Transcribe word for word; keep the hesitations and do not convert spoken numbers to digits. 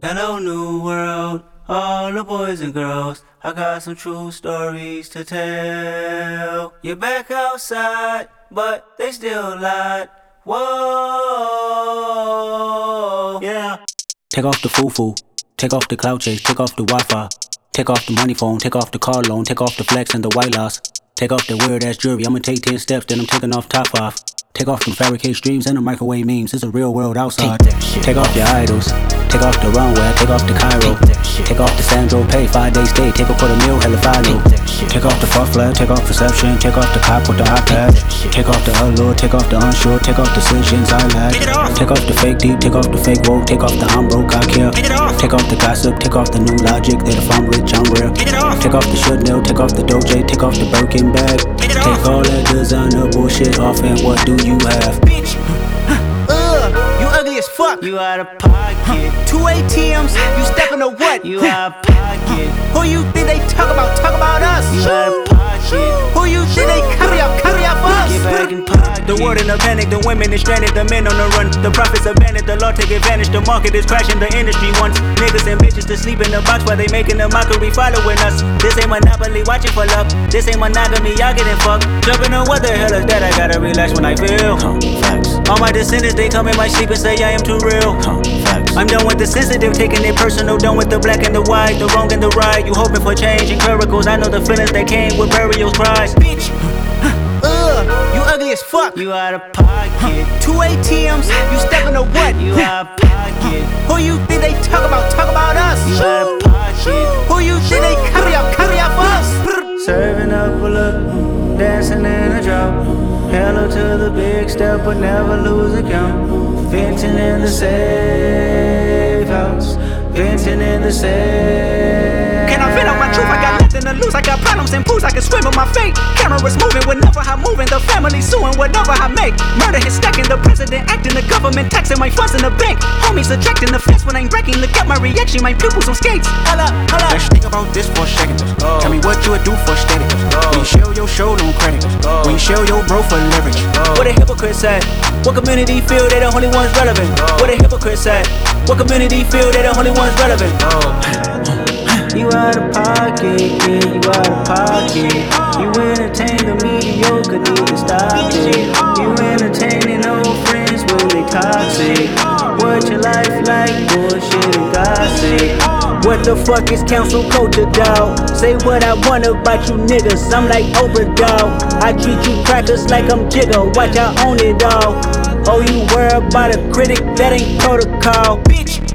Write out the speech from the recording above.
Hello, new world, all the boys and girls. I got some true stories to tell. You're back outside, but they still lied. Whoa, yeah. Take off the foo-foo, take off the cloud chase, take off the Wi-Fi. Take off the money phone, take off the car loan, take off the flex and the white loss. Take off the weird ass jewelry, I'ma take ten steps, then I'm taking off top five. Take off them fabricate streams and the microwave memes, it's a real world outside. Take, take off your idols, take off the runway, take off the Cairo. Take, take off the Sandro Pay, five days stay, take a quarter meal, hella final. Take, take off the fuck flag, take off perception, take off the cop with the iPad. Take off the allure, take off the unsure, take off decisions I lack. Take off the fake deep, take off the fake woke, take off the I'm broke, I care. Take off the gossip, take off the new logic, that if I'm rich, I'm real. Take off the Chanel, take off the Doja, take off the Birkin bag. Take all that designer bullshit off and what do you have? Bitch, ugh, you ugly as fuck. You out of pocket. Two A T Ms, you steppin' to what? You out of pocket. Who you think they talk about? Talk about us. You out of pocket. Who you think they carry up? Carry up us. Get back in pocket. The world in a panic, the women is stranded, the men on the run. The profits abandoned, the law take advantage. The market is crashing, the industry wants niggas and bitches to sleep in the box while they making a mockery following us. This ain't monopoly, watching for love. This ain't monogamy, y'all getting fucked. Jumping on what the hell is that? I gotta relax when I feel. Huh, facts. All my descendants, they come in my sleep and say I am too real. Huh, facts. I'm done with the sensitive, taking it personal. Done with the black and the white, the wrong and the right. You hoping for change and miracles. I know the feelings that came with burial cries. Bitch, ugh, you ugly as fuck. You out of pocket. Two A T Ms, you steppin' to what? You out of pocket. Who you think they talk about? Talk about us. You out of pocket. Who you think they carry up? Carry up us. Serving up a look, dancing in a drop. Hello to the big step, but never lose a count. Venting in the safe house. Venting in the safe. Can I vent out my truth? I got nothing to lose. I got problems and pools. I can swim with my fate. Cameras moving whenever I'm moving. The family suing whatever I make. Murder is stacking. The president acting. The government taxing my funds in the bank. Homies subtracting the fence when I'm breaking. Look at my reaction. My pupils on skates. Holla, holla. Let's think about this for a second. Oh. Tell me what you would do for status. Oh. When you show your show, no credit. Oh. When you show your bro for leverage. What a hypocrite said. What community feel they the only ones relevant? What a hypocrite said. What community feel they the only ones relevant? You out of pocket, yeah, you out of pocket. You entertain the mediocre, need to stop it. You entertaining old friends when they toxic. What your life like, bullshit and gossip. What the fuck is council culture, dawg? Say what I want about you niggas, I'm like Oprah, dawg. I treat you crackers like I'm Jigga, watch I own it all. Oh, you worry about a critic, that ain't protocol. Bitch,